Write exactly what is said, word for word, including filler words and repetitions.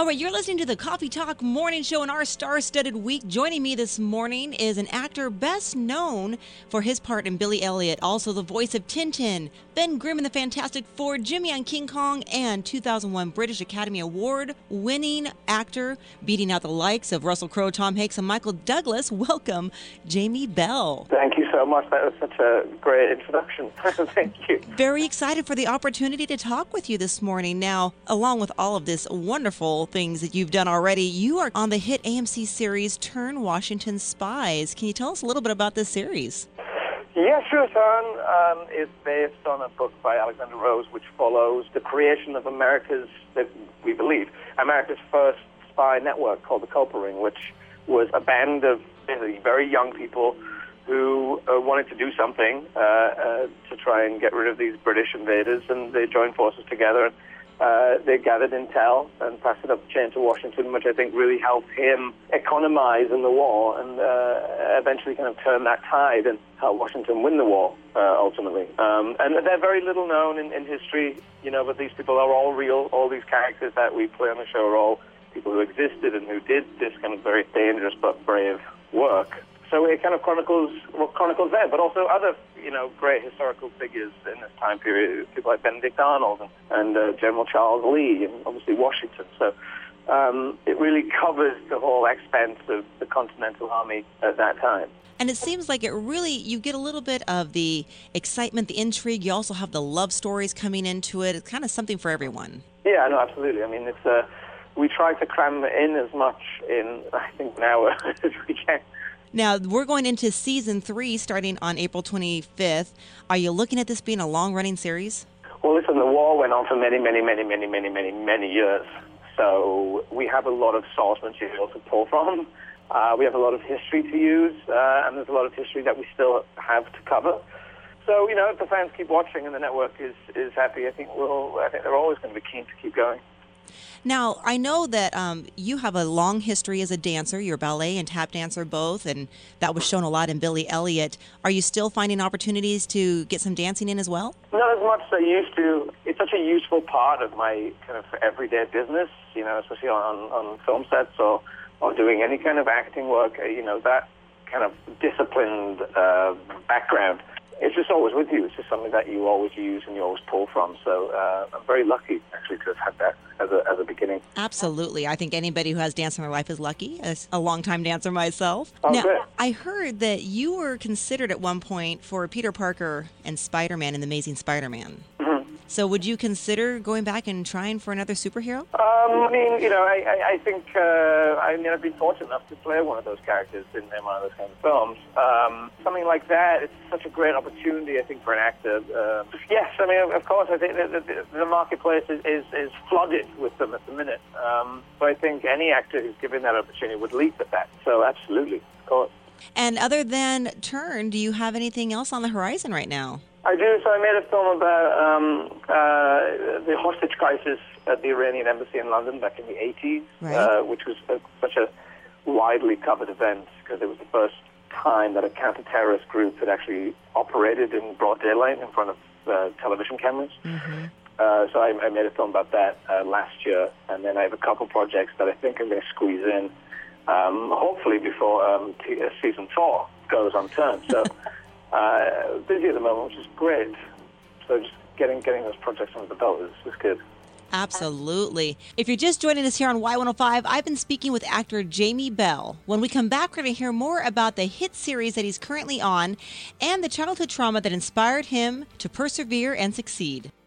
All right, you're listening to the Coffee Talk Morning Show in our star-studded week. Joining me this morning is an actor best known for his part in Billy Elliot, also the voice of Tintin, Ben Grimm in the Fantastic Four, Jimmy on King Kong, and two thousand one British Academy Award-winning actor, beating out the likes of Russell Crowe, Tom Hanks, and Michael Douglas. Welcome, Jamie Bell. Thank you so much. That was such a great introduction. Thank you. Very excited for the opportunity to talk with you this morning. Now, along with all of this wonderful things that you've done already, you are on the hit A M C series Turn Washington Spies. Can you tell us a little bit about this series? Yeah, sure. Turn um, is based on a book by Alexander Rose, which follows the creation of America's, that we believe, America's first spy network called the Culper Ring, which was a band of basically very young people who uh, wanted to do something uh, uh, to try and get rid of these British invaders, and they joined forces together. And, uh, they gathered intel and passed it up the chain to Washington, which I think really helped him economize in the war and uh, eventually kind of turn that tide and help Washington win the war, uh, ultimately. Um, and they're very little known in, in history, you know, but these people are all real. All these characters that we play on the show are all people who existed and who did this kind of very dangerous but brave work. So it kind of chronicles well, chronicles them, but also other, you know, great historical figures in this time period, people like Benedict Arnold and, and uh, General Charles Lee, and obviously Washington. So um, it really covers the whole expanse of the Continental Army at that time. And it seems like it really, you get a little bit of the excitement, the intrigue. You also have the love stories coming into it. It's kind of something for everyone. Yeah, no, absolutely. I mean, it's uh, we try to cram in as much in, I think, an hour as we can. Now, we're going into season three starting on April twenty-fifth. Are you looking at this being a long-running series? Well, listen, the war went on for many, many, many, many, many, many, many years. So we have a lot of source material to pull from. Uh, we have a lot of history to use, uh, and there's a lot of history that we still have to cover. So, you know, if the fans keep watching and the network is, is happy, I think we'll, I think they're always going to be keen to keep going. Now, I know that um, you have a long history as a dancer. You're a ballet and tap dancer both, and that was shown a lot in Billy Elliot. Are you still finding opportunities to get some dancing in as well? Not as much as I used to. It's such a useful part of my kind of everyday business, you know, especially on, on film sets or, or doing any kind of acting work. You know, that kind of disciplined uh, background, it's just always with you. It's just something that you always use and you always pull from. So uh, I'm very lucky, actually, to have had that as a, as a beginning. Absolutely. I think anybody who has dance in their life is lucky, as a longtime dancer myself. Oh, now, good. I heard that you were considered at one point for Peter Parker and Spider-Man in The Amazing Spider-Man. Mm-hmm. So would you consider going back and trying for another superhero? Um, I mean, you know, I, I, I think, uh, I mean, I've been fortunate enough to play one of those characters in, in one of those kinds of films. Um, something like that, it's such a great opportunity, I think, for an actor. Uh, yes, I mean, of course, I think that the, the marketplace is, is, is flooded with them at the minute. Um, but I think any actor who's given that opportunity would leap at that. So absolutely, of course. And other than Turn, do you have anything else on the horizon right now? I do. So I made a film about um, uh, the hostage crisis at the Iranian embassy in London back in the eighties, right. uh, which was a, such a widely covered event because it was the first time that a counter-terrorist group had actually operated in broad daylight in front of uh, television cameras. Mm-hmm. Uh, so I, I made a film about that uh, last year, and then I have a couple projects that I think I'm going to squeeze in, um, hopefully before um, t- uh, season four goes on turn. So. Uh, busy at the moment, which is great. So just getting getting those projects under the belt is, is good. Absolutely. If you're just joining us here on Y one oh five, I've been speaking with actor Jamie Bell. When we come back, we're going to hear more about the hit series that he's currently on and the childhood trauma that inspired him to persevere and succeed.